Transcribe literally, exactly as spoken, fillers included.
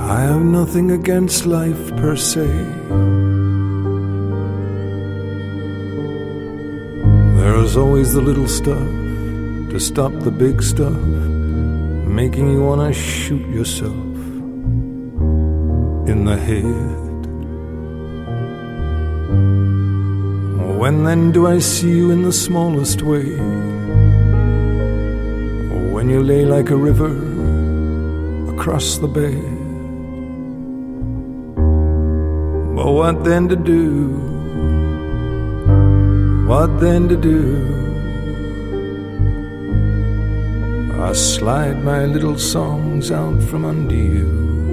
I have nothing against life per se. There's always the little stuff to stop the big stuff, making you wanna shoot yourself in the head. When then do I see you in the smallest way? When you lay like a river across the bay. But what then to do? What then to do? I slide my little songs out from under you.